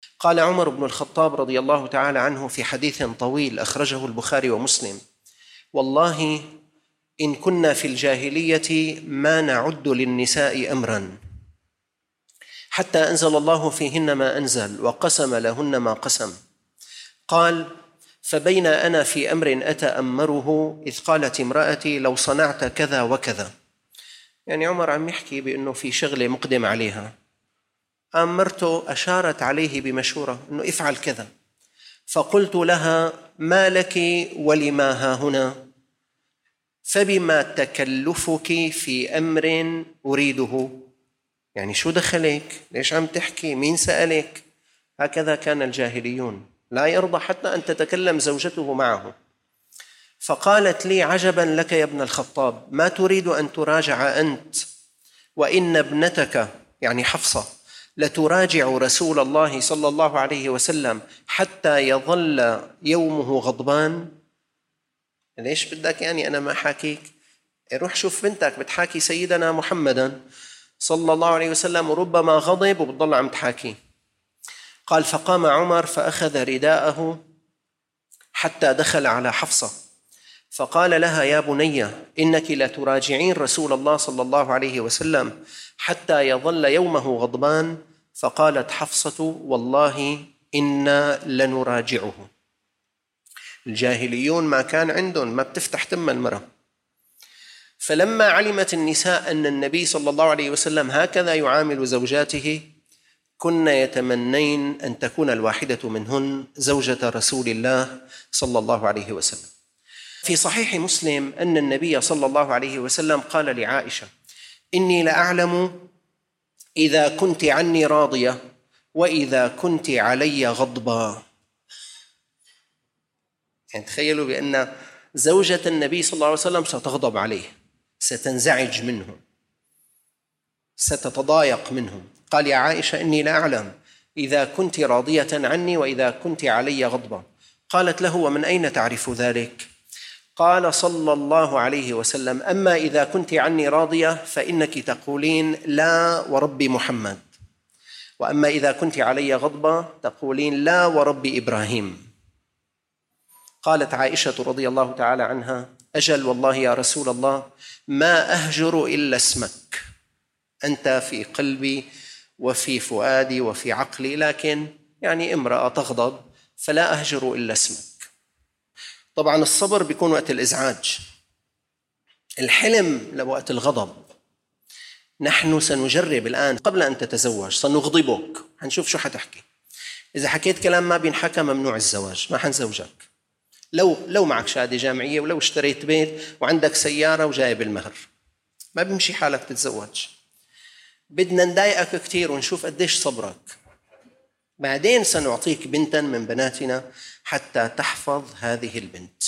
قال عمر بن الخطاب رضي الله تعالى عنه في حديث طويل أخرجه البخاري ومسلم: والله إن كنا في الجاهلية ما نعد للنساء أمرا حتى أنزل الله فيهن ما أنزل وقسم لهن ما قسم. قال: فبين أنا في أمر أتأمره إذ قالت امرأتي لو صنعت كذا وكذا. يعني عمر عم يحكي بأنه في شغلة مقدم عليها، أمرته أشارت عليه بمشورة أنه افعل كذا، فقلت لها: ما لك ولما ها هنا؟ فبما تكلفك في أمر أريده. يعني شو دخلك؟ ليش عم تحكي؟ مين سألك؟ هكذا كان الجاهليون، لا يرضى حتى أن تتكلم زوجته معه. فقالت لي: عجبا لك يا ابن الخطاب، ما تريد أن تراجع أنت وإن ابنتك يعني حفصة لتراجع رسول الله صلى الله عليه وسلم حتى يظل يومه غضبان؟ ليش بدك يعني أنا ما حاكيك؟ روح شوف بنتك بتحاكي سيدنا محمدا صلى الله عليه وسلم وربما غضب وبتضل عم تحاكي. قال: فقام عمر فأخذ رداءه حتى دخل على حفصة فقال لها: يا بني إنك لتراجعين رسول الله صلى الله عليه وسلم حتى يظل يومه غضبان. فقالت حفصة: والله إنا لنراجعه. الجاهليون ما كان عندهم، ما بتفتح تم المرأة. فلما علمت النساء أن النبي صلى الله عليه وسلم هكذا يعامل زوجاته كن يتمنين أن تكون الواحدة منهن زوجة رسول الله صلى الله عليه وسلم. في صحيح مسلم أن النبي صلى الله عليه وسلم قال لعائشة: إني لأعلم إذا كنت عني راضية وإذا كنت علي غضبا. يعني تخيلوا بأن زوجة النبي صلى الله عليه وسلم ستغضب عليه، ستنزعج منه، ستتضايق منه. قال: يا عائشة إني لا أعلم إذا كنت راضية عني وإذا كنت علي غضبا. قالت له: ومن أين تعرف ذلك؟ قال صلى الله عليه وسلم: أما إذا كنت عني راضية فإنك تقولين لا ورب محمد، وأما إذا كنت علي غضبا تقولين لا ورب إبراهيم. قالت عائشة رضي الله تعالى عنها: أجل والله يا رسول الله ما أهجر إلا اسمك، أنت في قلبي وفي فؤادي وفي عقلي، لكن يعني امرأة تغضب فلا أهجر إلا اسمك. طبعا الصبر بيكون وقت الإزعاج، الحلم لوقت الغضب. نحن سنجرب الآن قبل أن تتزوج، سنغضبك، هنشوف شو حتحكي. إذا حكيت كلام ما بينحكى ممنوع الزواج، ما حنزوجك. لو معك شهادة جامعية ولو اشتريت بيت وعندك سيارة وجايب المهر، ما بيمشي حالك تتزوج. بدنا نضايقك كتير ونشوف قديش صبرك، بعدين سنعطيك بنتا من بناتنا حتى تحفظ هذه البنت.